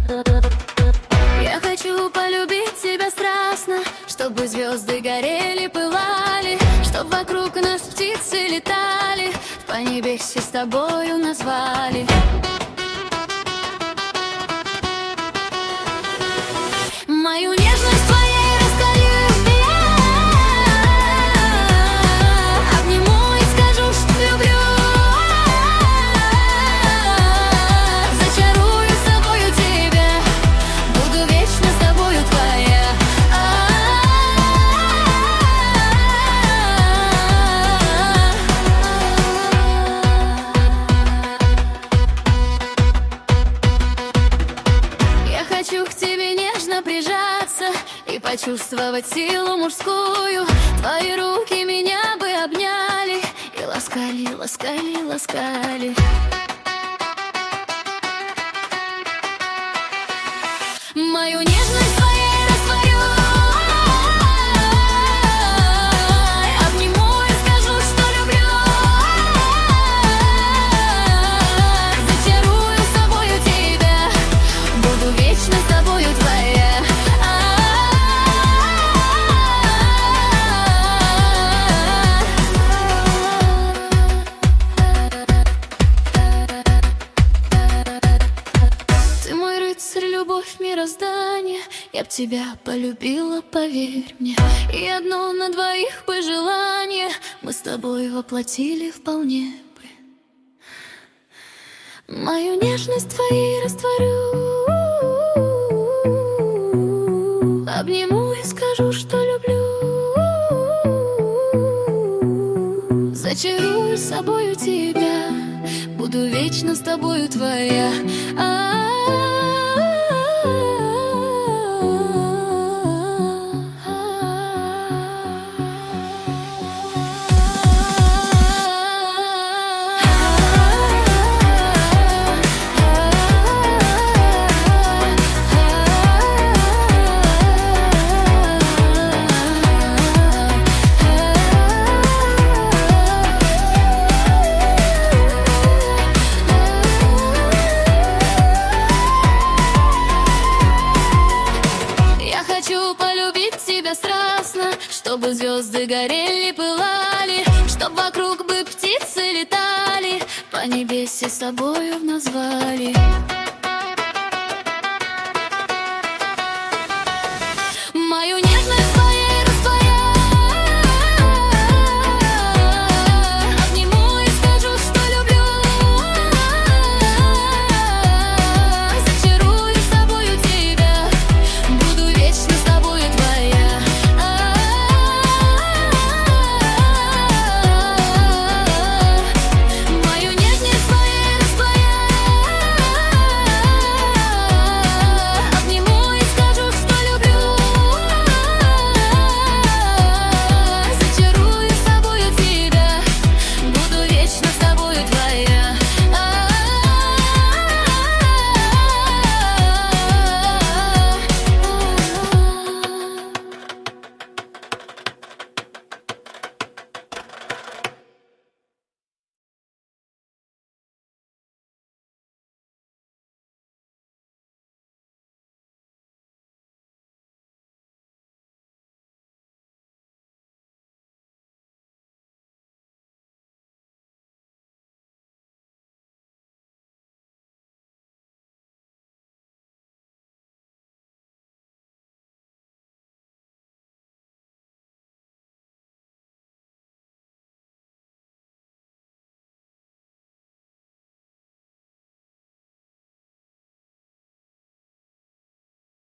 Я хочу полюбить тебя страстно, чтобы звезды горели, пылали, чтоб вокруг нас птицы летали, в поднебесье с тобою назвали. Мою нежность твоей раскалю я, обниму и скажу, что люблю. Зачарую с тобою тебя, буду вечно с тобою твоя. Я хочу к тебе нежно прижаться и почувствовать силу мужскую. Твои руки меня бы обняли и ласкали, ласкали, ласкали. Мою нежность твоей растворю, обниму и скажу, что люблю. Зачарую с тобою тебя, буду вечно с тобою твоя. Ты мой рыцарь, любовь, мироздание, я б тебя полюбила, поверь мне. И одно на двоих бы желание мы с тобой воплотили вполне бы. Мою нежность твоей растворю, обниму и скажу, что люблю. Зачарую с собою тебя, буду вечно с тобою твоя. Хочу полюбить тебя страстно, чтобы звезды горели, пылали, чтоб вокруг бы птицы летали, по небесью с тобою назвали.